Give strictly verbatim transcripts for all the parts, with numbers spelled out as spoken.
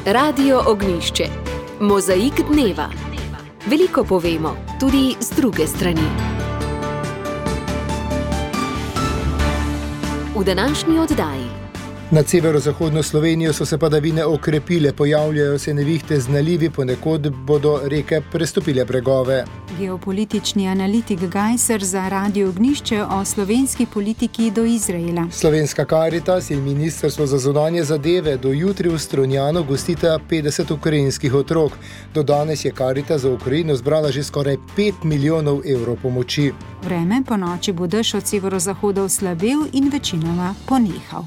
Radio Ognišče. Mozaik dneva. Veliko povemo, tudi z druge strani. V današnji oddaji. Nad severozahodno Slovenijo so se padavine okrepile, pojavljajo se nevihte z nalivi, ponekod bodo reke prestopile bregove. Geopolitični analitik Gajser za Radio Ognišče o slovenski politiki do Izraela. Slovenska Karitas in Ministrstvo za zunanje zadeve do jutri v Strunjanu gostita petdeset ukrajinskih otrok. Do danes je Karitas za Ukrajino zbrala že skoraj pet milijonov evrov pomoči. Vreme po noči bo dež od severozahoda oslabel in večinoma ponehal.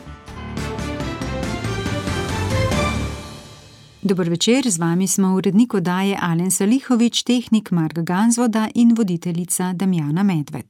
Dober večer, z vami smo urednik oddaje Alen Salihović, tehnik Mark Gansvoda in voditeljica Damjana Medved.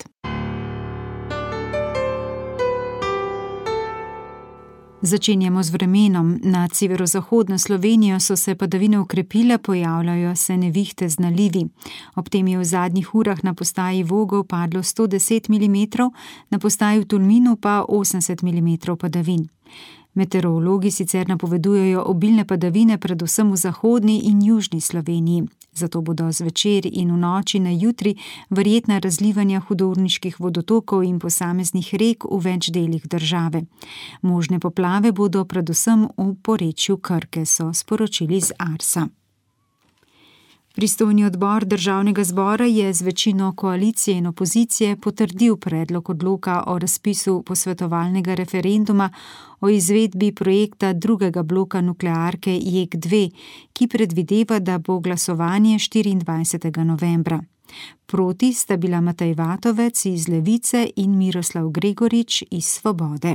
Začenjamo z vremenom. Nad severozahodno Slovenijo so se padavine okrepile, pojavljajo se nevihte z nalivi. Ob tem je v zadnjih urah na postaji Vogov padlo sto deset milimetrov, na postaji v Tolminu pa osemdeset milimetrov padavin. Meteorologi sicer napovedujejo obilne padavine predvsem v zahodni in južni Sloveniji. Zato bodo zvečer in v noči na jutri verjetna razlivanja hudourniških vodotokov in posameznih rek v več delih države. Možne poplave bodo predvsem v porečju Krke, so sporočili z Arsa. Pristojni odbor Državnega zbora je z večino koalicije in opozicije potrdil predlog odloka o razpisu posvetovalnega referenduma o izvedbi projekta drugega bloka nuklearke J E K dve, ki predvideva, da bo glasovanje štiriindvajsetega novembra. Proti sta bila Matej Vatovec iz Levice in Miroslav Gregorič iz Svobode.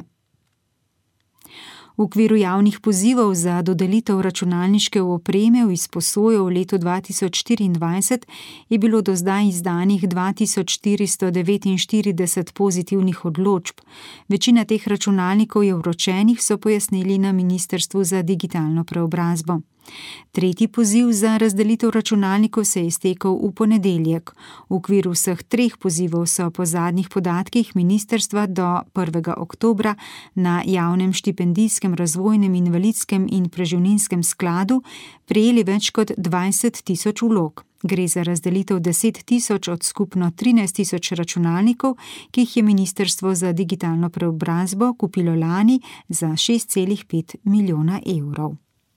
V okviru javnih pozivov za dodelitev računalniške opreme v izposojo v letu dva tisoč štiriindvajset je bilo do zdaj izdanih dva tisoč štiristo devetinštirideset pozitivnih odločb. Večina teh računalnikov je vročenih, so pojasnili na Ministrstvu za digitalno preobrazbo. Tretji poziv za razdelitev računalnikov se je iztekel v ponedeljek. V okviru vseh treh pozivov so po zadnjih podatkih ministrstva do prvega oktobra na javnem štipendijskem, razvojnem, invalidskem in preživninskem skladu prejeli več kot dvajset tisoč vlog. Gre za razdelitev deset tisoč od skupno trinajst tisoč računalnikov, ki jih je Ministrstvo za digitalno preobrazbo kupilo lani za šest celih pet milijona evrov.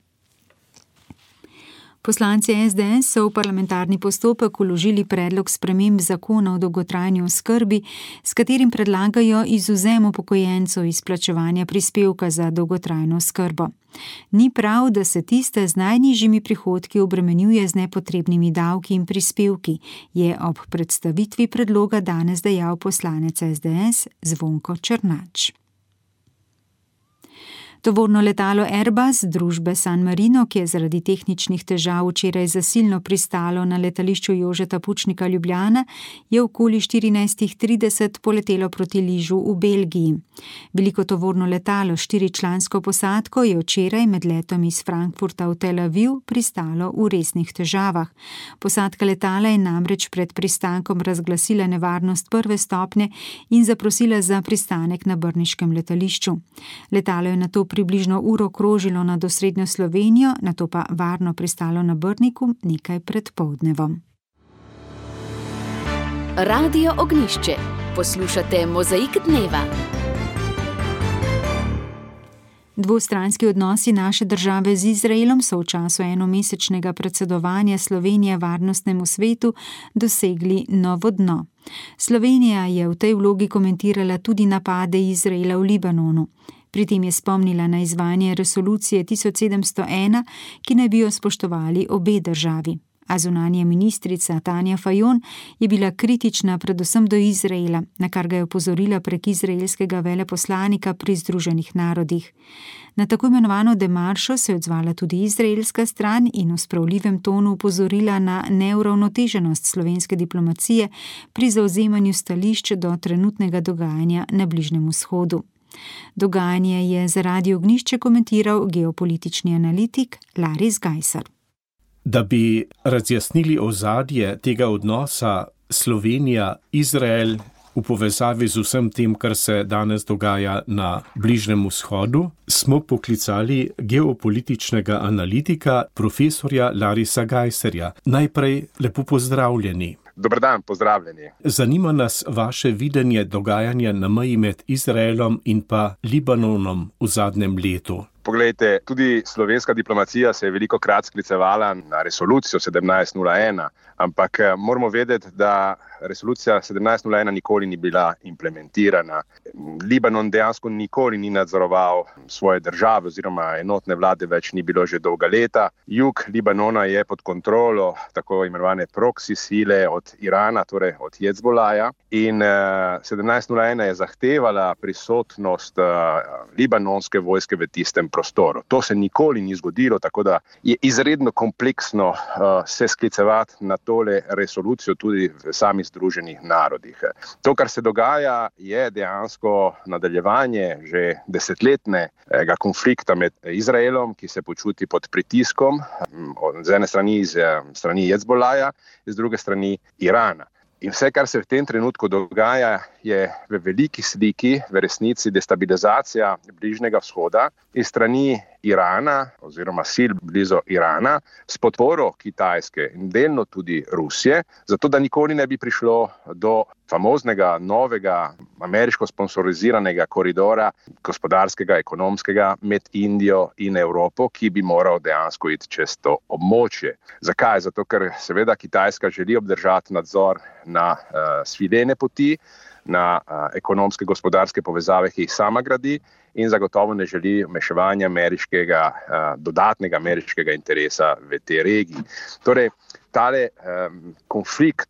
Poslanci S D S so v parlamentarni postopek vložili predlog sprememb zakona o dolgotrajni oskrbi, s katerim predlagajo izvzem upokojencev iz plačevanja prispevka za dolgotrajno oskrbo. Ni prav, da se tiste z najnižjimi prihodki obremenjuje z nepotrebnimi davki in prispevki, je ob predstavitvi predloga danes dejal poslanec S D S Zvonko Černač. Tovorno letalo Airbus družbe San Marino, ki je zaradi tehničnih težav včeraj zasilno pristalo na letališču Jožeta Pučnika Ljubljana, je okoli štirinajst trideset poletelo proti Ližu v Belgiji. Veliko tovorno letalo s štiričlansko posadko je včeraj med letom iz Frankfurta v Tel Aviv pristalo v resnih težavah. Posadka letala je namreč pred pristankom razglasila nevarnost prve stopnje in zaprosila za pristanek na brniškem letališču. Letalo je nato približno uro krožilo nad osrednjo Slovenijo, nato pa varno pristalo na Brniku nekaj pred poldnevom. Radio Ognišče. Poslušate Mozaik dneva. Dvostranski odnosi naše države z Izraelom so v času enomesečnega predsedovanja Slovenije varnostnemu svetu dosegli novo dno. Slovenija je v tej vlogi komentirala tudi napade Izraela v Libanonu. Pri tem je spomnila na izvajanje resolucije tisoč sedemsto ena, ki naj bi jo spoštovali obe državi. A zunanja ministrica Tanja Fajon je bila kritična predvsem do Izraela, na kar ga je opozorila prek izraelskega veleposlanika pri Združenih narodih. Na tako imenovano demaršo se je odzvala tudi izraelska stran in v spravljivem tonu opozorila na neuravnoteženost slovenske diplomacije pri zavzemanju stališč do trenutnega dogajanja na Bližnjem vzhodu. Dogajanje je za Radio Ognišče komentiral geopolitični analitik Laris Gajser. Da bi razjasnili ozadje tega odnosa Slovenija-Izrael, v povezavi z vsem tem, kar se danes dogaja na Bližnjem vzhodu, smo poklicali geopolitičnega analitika, profesorja Larisa Geiserja. Najprej lepo pozdravljeni. Dober dan, pozdravljeni. Zanima nas vaše videnje dogajanja na meji med Izraelom in pa Libanonom v zadnjem letu. Poglejte, tudi slovenska diplomacija se je veliko krat sklicevala na resolucijo sedemnajst nula ena, ampak moramo vedeti, da resolucija sedemnajst nula ena nikoli ni bila implementirana. Libanon dejansko nikoli ni nadzoroval svoje države oziroma enotne vlade več ni bilo že dolga leta. Jug Libanona je pod kontrolo tako imenovane proxy sile od Irana, torej od Hezbolaja. In uh, sedemnajst nula ena je zahtevala prisotnost uh, libanonske vojske v tistem prostoru. To se nikoli ni zgodilo, tako da je izredno kompleksno uh, se sklicevati na tole resolucijo tudi v samih Združenih narodih. To, kar se dogaja, je dejansko nadaljevanje že desetletnega konflikta med Izraelom, ki se počuti pod pritiskom, z ene strani iz strani Hezbolaja, z druge strani Irana. In vse, kar se v tem trenutku dogaja, je v veliki sliki, v resnici destabilizacija Bližnjega vzhoda iz strani Irana oziroma sil blizu Irana s podporo Kitajske in delno tudi Rusije, zato da nikoli ne bi prišlo do famoznega novega ameriško sponsoriziranega koridora gospodarskega, ekonomskega med Indijo in Evropo, ki bi moral dejansko iti čez to območje. Zakaj? Zato, ker seveda Kitajska želi obdržati nadzor na uh, svilene poti, na uh, ekonomske gospodarske povezave, ki jih sama gradi in zagotovo ne želi vmešavanja ameriškega, uh, dodatnega ameriškega interesa v tej regiji. Torej, tale um, konflikt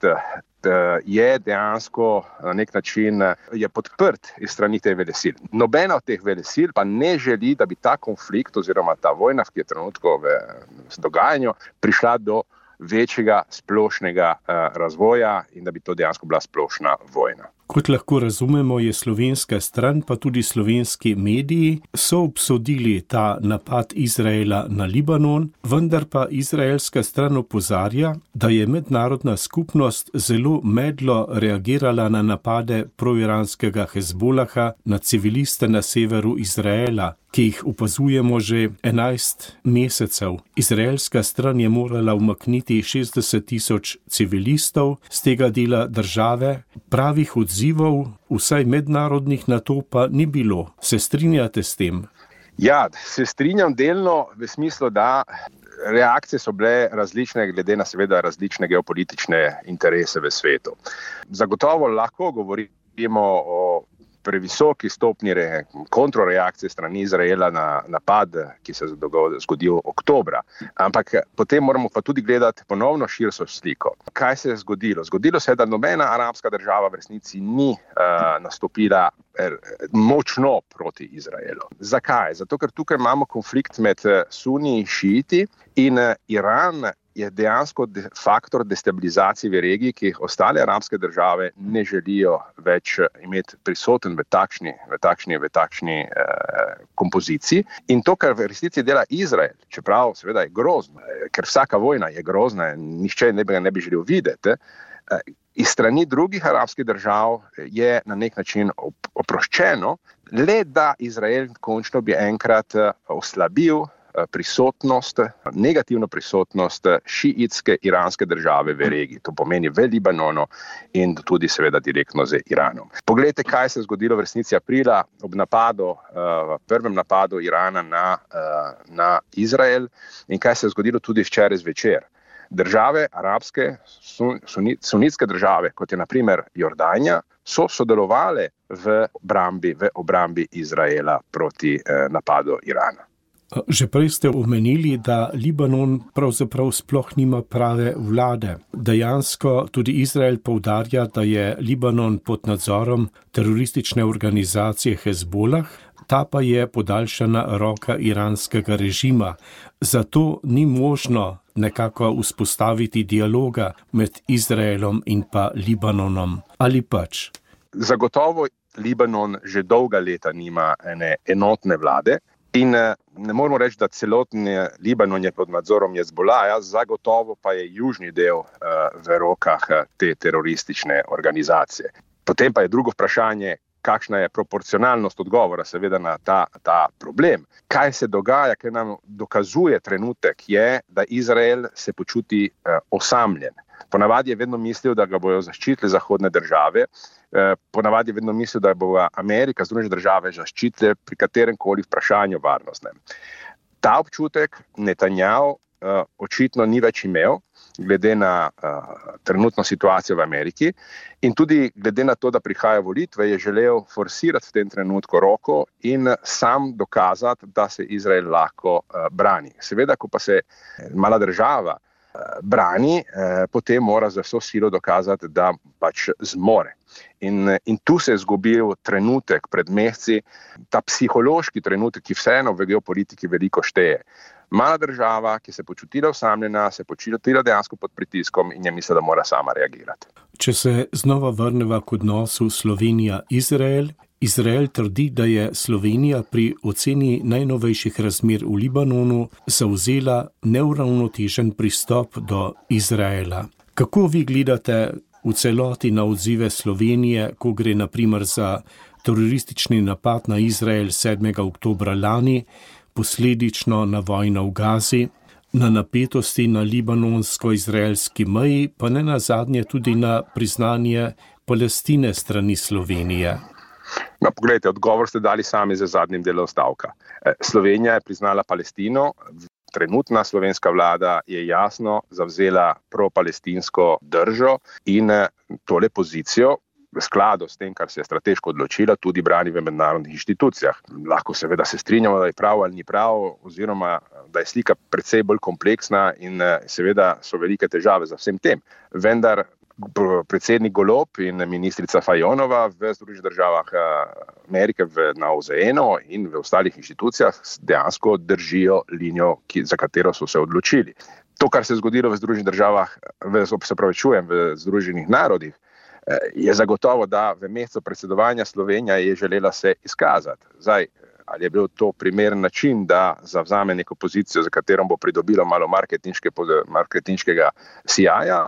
je dejansko na nek način je podprt iz strani te velesil. Nobena od teh velesil pa ne želi, da bi ta konflikt oziroma ta vojna, ki je trenutno v dogajanju, prišla do večjega splošnega uh, razvoja in da bi to dejansko bila splošna vojna. Kot lahko razumemo, je slovenska stran, pa tudi slovenski mediji so obsodili ta napad Izraela na Libanon, vendar pa izraelska stran opozarja, da je mednarodna skupnost zelo medlo reagirala na napade proiranskega Hezbolaha na civiliste na severu Izraela, ki jih opazujemo že enajst mesecev. Izraelska stran je morala umakniti šestdeset tisoč civilistov z tega dela države, pravih odzivov, vsaj mednarodnih, na to pa ni bilo. Se strinjate s tem? Ja, se strinjam delno v smislu, da reakcije so bile različne glede na seveda različne geopolitične interese v svetu. Zagotovo lahko govorimo o previsoki stopnji kontroreakcije strani Izraela na napad, ki se je zgodil oktobra. Ampak potem moramo pa tudi gledati ponovno širšo sliko. Kaj se je zgodilo? Zgodilo se je, da nobena arabska država v resnici ni uh, nastopila er, močno proti Izraelu. Zakaj? Zato, ker tukaj imamo konflikt med Sunni in Šiiti in uh, Iran je dejansko faktor destabilizacije v regiji, ki jih ostale arabske države ne želijo več imeti prisoten v takšni, v takšni, v takšni eh, kompoziciji. In to, kar v resnici dela Izrael, čeprav seveda je grozno, ker vsaka vojna je grozna, nihče ne bi ga ne bi želel videti, eh, iz strani drugih arabskih držav je na nek način oproščeno, le da Izrael končno bi enkrat oslabil prisotnost, negativno prisotnost šiitske iranske države v regiji. To pomeni v Libanonu in tudi seveda direktno z Iranom. Poglejte, kaj se je zgodilo v resnici aprila ob napadu, uh, prvem napadu Irana na, uh, na Izrael in kaj se je zgodilo tudi včeraj zvečer. Države, arabske, sun, sunit, sunitske države, kot je na primer Jordanija, so sodelovale v obrambi, v obrambi Izraela proti uh, napadu Irana. Že prej ste omenili, da Libanon pravzaprav sploh nima prave vlade. Dejansko tudi Izrael poudarja, da je Libanon pod nadzorom teroristične organizacije Hezbolah, ta pa je podaljšana roka iranskega režima. Zato ni možno nekako vzpostaviti dialoga med Izraelom in pa Libanonom. Ali pač? Zagotovo Libanon že dolga leta nima ene enotne vlade. In ne moramo reči, da celotni Libanon je pod nadzorom Hezbolaja, zagotovo pa je južni del uh, v rokah te teroristične organizacije. Potem pa je drugo vprašanje, kakšna je proporcionalnost odgovora seveda na ta, ta problem. Kaj se dogaja, kaj nam dokazuje trenutek, je, da Izrael se počuti eh, osamljen. Ponavadi je vedno mislil, da ga bojo zaščitili zahodne države, eh, ponavadi je vedno mislil, da bo Amerika, Združene države zaščitile pri katerem koli vprašanju varnostnem. Ta občutek Netanjahu uh, očitno ni več imel, glede na uh, trenutno situacijo v Ameriki in tudi glede na to, da prihajajo volitve, je želel forsirati v tem trenutku roko in sam dokazati, da se Izrael lahko uh, brani. Seveda, ko pa se mala država uh, brani, uh, potem mora za vso silo dokazati, da pač zmore. In, in tu se je zgubil trenutek pred meseci, ta psihološki trenutek, ki vseeno v geopolitiki veliko šteje. Mala država, ki se je počutila osamljena, se je počutila dejansko pod pritiskom in je mislila, da mora sama reagirati. Če se znova vrneva k odnosu Slovenija-Izrael, Izrael trdi, da je Slovenija pri oceni najnovejših razmer v Libanonu zavzela neuravnotežen pristop do Izraela. Kako vi gledate v celoti na odzive Slovenije, ko gre na primer za teroristični napad na Izrael sedmega oktobra lani, posledično na vojno v Gazi, na napetosti na libanonsko-izraelski meji, pa ne nazadnje tudi na priznanje Palestine strani Slovenije? No, poglejte, odgovor ste dali sami za zadnjim delom stavka. Slovenija je priznala Palestino. Trenutna slovenska vlada je jasno zavzela pro-palestinsko držo in tole pozicijo v skladu s tem, kar se je strateško odločila, tudi brani v mednarodnih inštitucijah. Lahko seveda se strinjamo, da je prav ali ni prav, oziroma da je slika precej bolj kompleksna in seveda so velike težave za vsem tem. Vendar predsednik Golob in ministrica Fajonova v Združenih državah Amerike na O Z N-u in v ostalih inštitucijah dejansko držijo linijo, ki, za katero so se odločili. To, kar se je zgodilo v Združenih državah, v, se pravi, čujem, v Združenih narodih, je zagotovo, da v mesecu predsedovanja Slovenija je želela se izkazati. Zdaj, ali je bil to primeren način, da zavzame neko pozicijo, za katero bo pridobilo malo marketinške, marketinškega sijaja,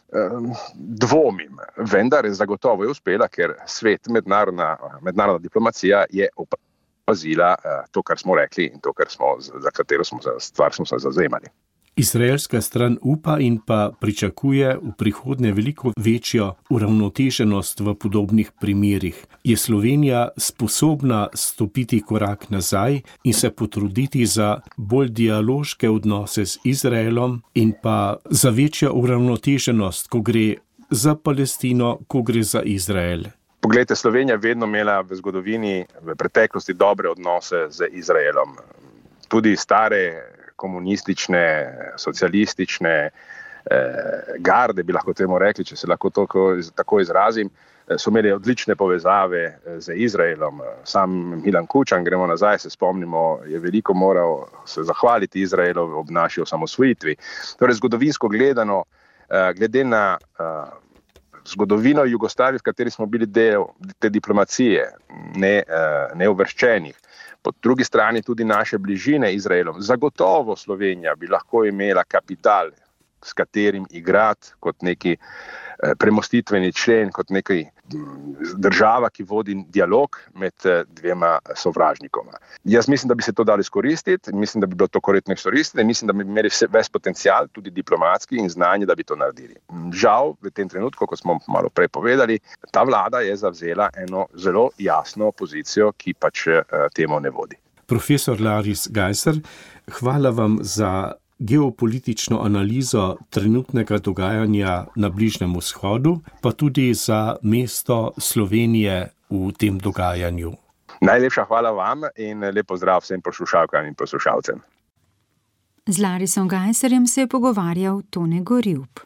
dvomim. Vendar je zagotovo je uspela, ker svet, mednarodna, mednarodna diplomacija je opazila to, kar smo rekli in to, kar smo, za katero smo, stvar smo se zavzemali. Izraelska stran upa in pa pričakuje v prihodnje veliko večjo uravnoteženost v podobnih primerih. Je Slovenija sposobna stopiti korak nazaj in se potruditi za bolj dialoške odnose z Izraelom in pa za večjo uravnoteženost, ko gre za Palestino, ko gre za Izrael? Poglejte, Slovenija je vedno imela v zgodovini, v preteklosti dobre odnose z Izraelom. Tudi stare komunistične, socialistične eh, garde, bi lahko temu rekli, če se lahko toko, tako izrazim, so imeli odlične povezave z Izraelom. Sam Milan Kučan, gremo nazaj, se spomnimo, je veliko moral se zahvaliti Izraelu ob naši osamosvojitvi. Torej, zgodovinsko gledano, eh, glede na eh, zgodovino Jugoslavije, v kateri smo bili del te diplomacije, ne, eh, neuvrščenih, po drugi strani tudi naše bližine Izraelom. Zagotovo Slovenija bi lahko imela kapital, s katerim igrati kot neki premostitveni člen, kot neki država, ki vodi dialog med dvema sovražnikoma. Jaz mislim, da bi se to dalo izkoristiti, mislim, da bi bilo to korektno izkoristiti, mislim, da bi imeli ves potencial, tudi diplomatski in znanje, da bi to naredili. Žal, v tem trenutku, kot smo malo prej povedali, ta vlada je zavzela eno zelo jasno pozicijo, ki pač temu ne vodi. Profesor Laris Geiser, hvala vam za geopolitično analizo trenutnega dogajanja na Bližnjem vzhodu, pa tudi za mesto Slovenije v tem dogajanju. Najlepša hvala vam in lep pozdrav vsem poslušalkam in poslušalcem. Z Larisom Geiserjem se je pogovarjal Tone Gorjup.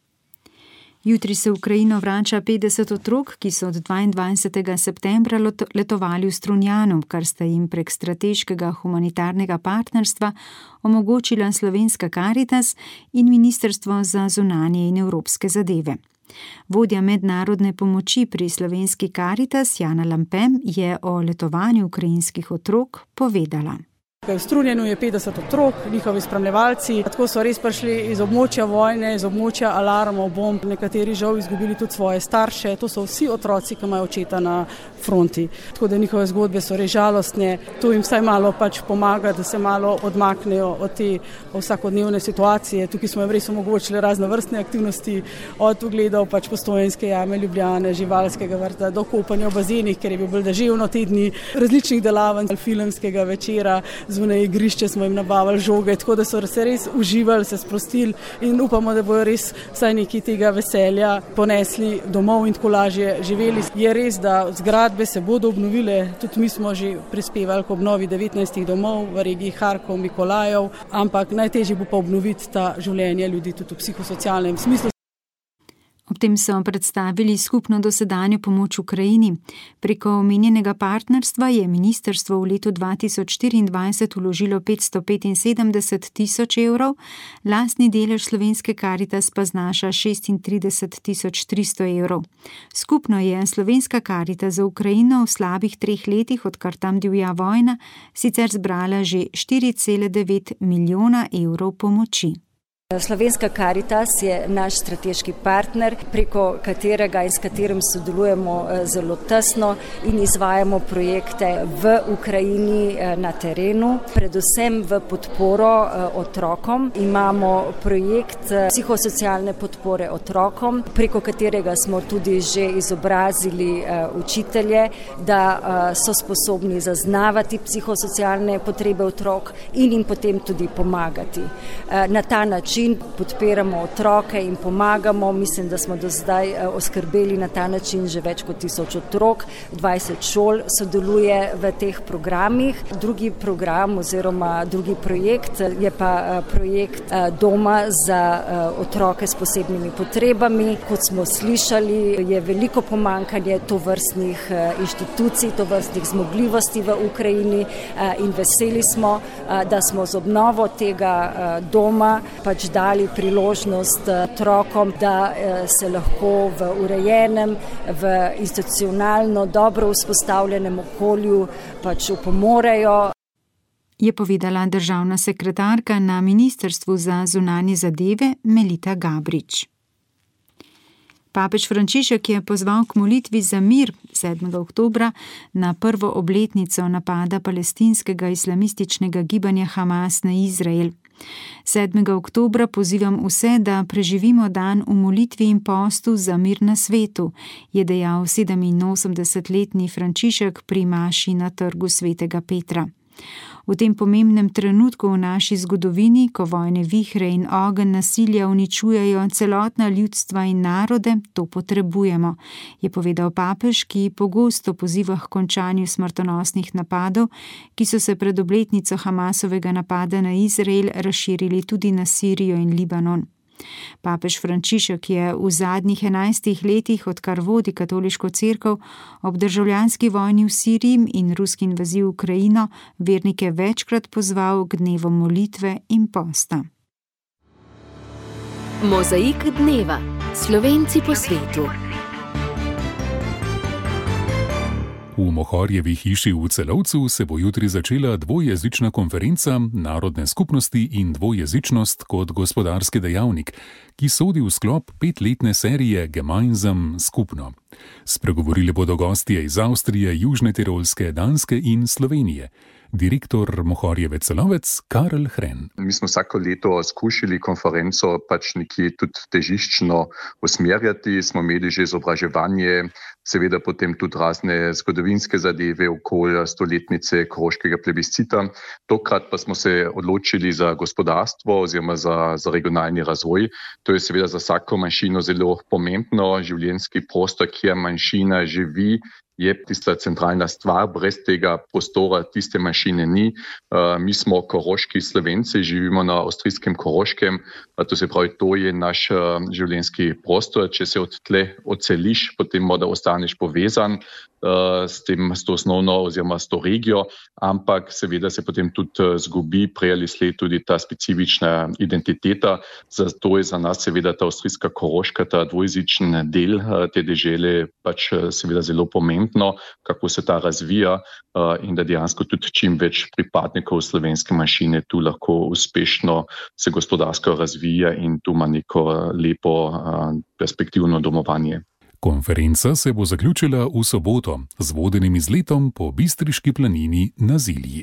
Jutri se v Ukrajino vrača petdeset otrok, ki so od dvaindvajsetega septembra letovali v Strunjanu, kar sta jim prek strateškega humanitarnega partnerstva omogočila Slovenska Karitas in Ministrstvo za zunanje in evropske zadeve. Vodja mednarodne pomoči pri Slovenski Karitas Jana Lampem je o letovanju ukrajinskih otrok povedala. V Strunjanu je petdeset otrok, njihovi spremljevalci. Tako so res prišli iz območja vojne, iz območja alarmov, bomb. Nekateri žal izgubili tudi svoje starše. To so vsi otroci, ki imajo očeta na fronti. Tako da njihove zgodbe so res žalostne. To jim vsaj malo pač pomaga, da se malo odmaknejo od te vsakodnevne situacije. Tukaj smo jim res omogočili raznovrstne aktivnosti, od ogledov pač Postojnske jame, Ljubljane, živalskega vrta, do kopanja v bazenih, ker je bil bolj deževno te dni, različnih delavanj, filmskega večera. Zunaj igrišče smo jim nabavili žoge, tako da so se res uživali, se sprostili in upamo, da bojo res vsaj nekaj tega veselja ponesli domov in tako lažje živeli. Je res, da zgradbe se bodo obnovile, tudi mi smo že prispevali k obnovi devetnajstih domov v regiji Harkov, Mikolajev, ampak najtežje bo pa obnoviti ta življenja ljudi tudi v psihosocialnem smislu. Ob tem so predstavili skupno dosedanjo pomoč Ukrajini. Preko omenjenega partnerstva je ministrstvo v letu dva tisoč štiriindvajset vložilo petsto petinsedemdeset tisoč evrov, lastni delež Slovenske Karitas pa znaša šestintrideset tisoč tristo evrov. Skupno je Slovenska Karitas za Ukrajino v slabih treh letih, odkar tam divja vojna, sicer zbrala že štiri cele devet milijona evrov pomoči. Slovenska Karitas je naš strateški partner, preko katerega in s katerim sodelujemo zelo tesno in izvajamo projekte v Ukrajini na terenu, predvsem v podporo otrokom. Imamo projekt psihosocialne podpore otrokom, preko katerega smo tudi že izobrazili učitelje, da so sposobni zaznavati psihosocialne potrebe otrok in jim potem tudi pomagati. Na ta način podpiramo otroke in pomagamo. Mislim, da smo do zdaj oskrbeli na ta način že več kot tisoč otrok. dvajset šol sodeluje v teh programih. Drugi program oziroma drugi projekt je pa projekt doma za otroke s posebnimi potrebami. Kot smo slišali, je veliko pomanjkanje tovrstnih inštitucij, tovrstnih zmogljivosti v Ukrajini in veseli smo, da smo z obnovo tega doma pač dali priložnost otrokom, da se lahko v urejenem, v institucionalno dobro vzpostavljenem okolju pač upomorejo. Je povedala državna sekretarka na Ministrstvu za zunanje zadeve Melita Gabrič. Papež Frančišek je pozval k molitvi za mir sedmega oktobra na prvo obletnico napada palestinskega islamističnega gibanja Hamas na Izrael. sedmega oktobra pozivam vse, da preživimo dan v molitvi in postu za mir na svetu, je dejal sedeminosemdesetletni Frančišek pri maši na trgu svetega Petra. V tem pomembnem trenutku v naši zgodovini, ko vojne vihre in ogenj nasilja uničujejo celotna ljudstva in narode, to potrebujemo, je povedal papež, ki pogosto poziva k končanju smrtonosnih napadov, ki so se pred obletnico Hamasovega napada na Izrael razširili tudi na Sirijo in Libanon. Papež Frančišek je v zadnjih enajstih letih, odkar vodi katoliško cerkev, ob državljanski vojni v Siriji in ruski invaziji v Ukrajino vernike večkrat pozval k dnevom molitve in posta. Mozaik dneva. Slovenci po svetu. V Mohorjevi hiši v Celovcu se bo jutri začela dvojezična konferenca Narodne skupnosti in dvojezičnost kot gospodarski dejavnik, ki sodi v sklop petletne serije Gemeinsam skupno. Spregovorili bodo gostje iz Avstrije, Južne Tirolske, Danske in Slovenije. Direktor Mohorjeve Celovec Karel Hren. Mi smo vsako leto skušali konferenco pač nekje tudi težiščno usmerjati, smo imeli že izobraževanje, seveda potem tudi razne zgodovinske zadeve okoli stoletnice koroškega plebiscita. Tokrat pa smo se odločili za gospodarstvo oziroma za, za regionalni razvoj. To je seveda za vsako manjšino zelo pomembno, življenjski prostor, kjer manjšina živi, je tista centralna stvar, brez tega prostora tiste manjšine ni. Mi smo koroški Slovenci, živimo na avstrijskem Koroškem, to se pravi, to je naš življenjski prostor. Če se od tle odseliš, potem morda ostane danes povezan uh, s, tem, s to osnovno oziroma s to regijo, ampak seveda se potem tudi uh, zgubi prej ali slej tudi ta specifična identiteta. Zato je za nas seveda ta avstrijska Koroška, ta dvojezičen del uh, te dežele pač uh, seveda zelo pomembno, kako se ta razvija uh, in da dejansko tudi čim več pripadnikov slovenske manjšine tu lahko uspešno se gospodarsko razvija in tu ima neko lepo perspektivno domovanje. Konferenca se bo zaključila v soboto z vodenim izletom po Bistriški planini na Zilji.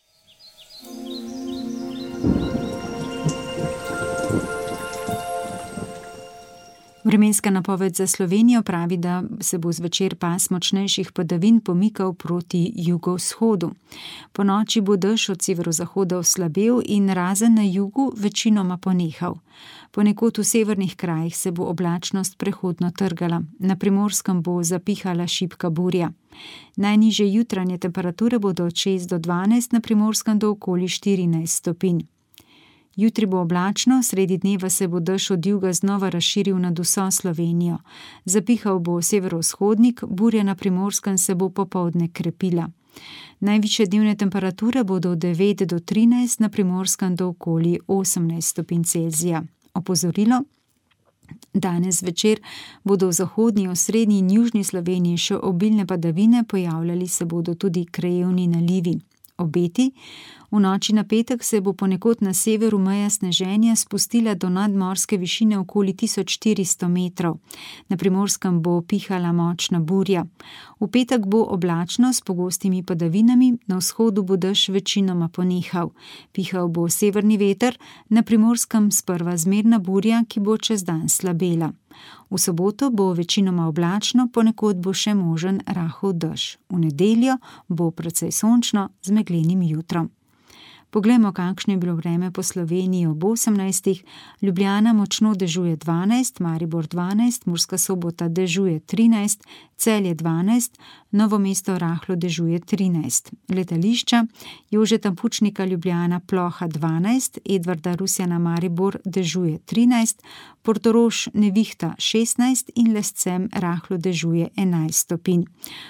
Vremenska napoved za Slovenijo pravi, da se bo zvečer pas močnejših padavin pomikal proti jugovzhodu. Po noči bo dež od severozahoda oslabel in razen na jugu večinoma ponehal. Ponekod v severnih krajih se bo oblačnost prehodno trgala, na Primorskem bo zapihala šibka burja. Najnižje jutranje temperature bodo od šest do dvanajst, na Primorskem do okoli štirinajst stopinj. Jutri bo oblačno, sredi dneva se bo dež od juga znova razširil nad vso Slovenijo. Zapihal bo severovzhodnik, burja na Primorskem se bo popoldne krepila. Najvišje dnevne temperature bodo od devet do trinajst, na Primorskem do okoli osemnajst stopinj Celzija. Opozorilo: danes večer bodo v zahodni, osrednji in južni Sloveniji še obilne padavine, pojavljali se bodo tudi krajevni nalivi. Obeti: v noči na petek se bo ponekod na severu meja sneženja spustila do nadmorske višine okoli tisoč štiristo metrov. Na Primorskem bo pihala močna burja. V petek bo oblačno s pogostimi padavinami, na vzhodu bo dež večinoma ponehal. Pihal bo severni veter, na Primorskem sprva zmerna burja, ki bo čez dan slabela. V soboto bo večinoma oblačno, ponekod bo še možen rahel dež. V nedeljo bo precej sončno z meglenim jutrom. Poglejmo, kakšno je bilo vreme po Sloveniji ob osemnajstih. Ljubljana močno dežuje dvanajst, Maribor dvanajst, Murska Sobota dežuje trinajst, Celje dvanajst, Novo mesto rahlo dežuje trinajst. Letališča: Jožeta Pučnika Ljubljana ploha dvanajst, Edvarda Rusjana Maribor dežuje trinajst, Portorož nevihta šestnajst in Lescem rahlo dežuje enajst stopinj.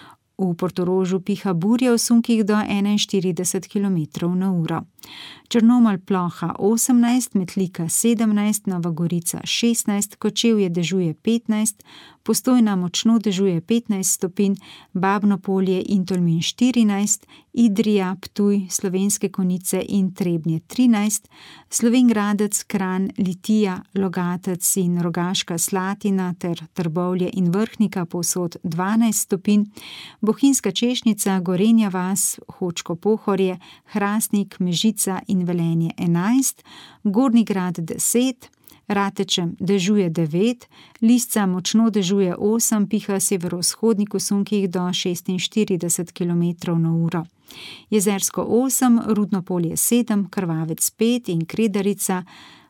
V Portorožu piha burja v sunkih do enainštirideset kilometrov na uro. Črnomelj ploha osemnajst, Metlika sedemnajst, Nova Gorica šestnajst, Kočevje dežuje petnajst, Postojna močno dežuje petnajst stopinj, Babno Polje in Tolmin štirinajst, Idrija, Ptuj, Slovenske Konjice in Trebnje trinajst, Slovenj Gradec, Kranj, Litija, Logatec in Rogaška Slatina ter Trbovlje in Vrhnika povsod dvanajst stopinj, Bohinjska Češnjica, Gorenja vas, Hočko Pohorje, Hrastnik, Mežica in Velenje enajst, Gornji Grad deset, Ratečem dežuje devet, Lisca močno dežuje osem, piha severovzhodnik v sunkih do šestinštirideset kilometrov na uro. Jezersko osem, Rudno Polje sedem, Krvavec pet in Kredarica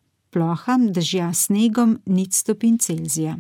ploha, dežja snegom nič stopinj Celzija.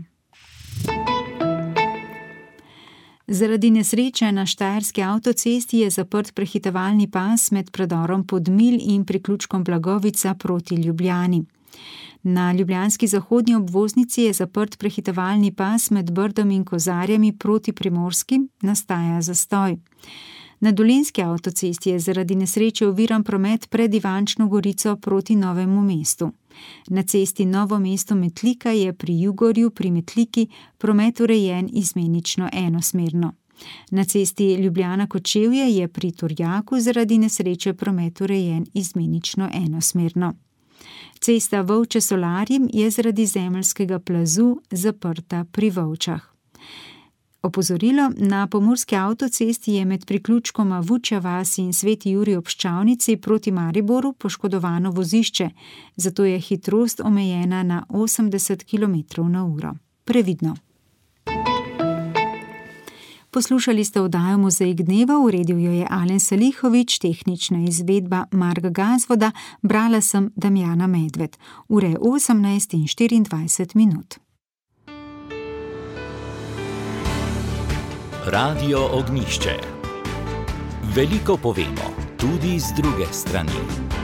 Zaradi nesreče na štajerski avtocesti je zaprt prehitevalni pas med predorom Podmilj in priključkom Blagovica proti Ljubljani. Na ljubljanski zahodni obvoznici je zaprt prehitevalni pas med Brdom in Kozarjami proti Primorski, nastaja zastoj. Na Dolenjski avtocesti je zaradi nesreče oviran promet pred Ivančno Gorico proti Novemu mestu. Na cesti Novo mesto-Metlika je pri Jugorju pri Metliki promet urejen izmenično enosmerno. Na cesti Ljubljana-Kočevje je pri Turjaku zaradi nesreče promet urejen izmenično enosmerno. Cesta Volče-Solarjem je zaradi zemeljskega plazu zaprta pri Volčah. Opozorilo: na pomurski avtocesti je med priključkoma Vučja vas in Sveti Jurij ob Ščavnici proti Mariboru poškodovano vozišče, zato je hitrost omejena na osemdeset kilometrov na uro. Previdno. Poslušali ste oddajo Mozaik dneva, uredil jo je Alen Salihovič, tehnična izvedba Marga Gazvoda, brala sem Damjana Medved. Ure je osemnajst in štiriindvajset minut. Radio Ognjišče. Veliko povemo, tudi z druge strani.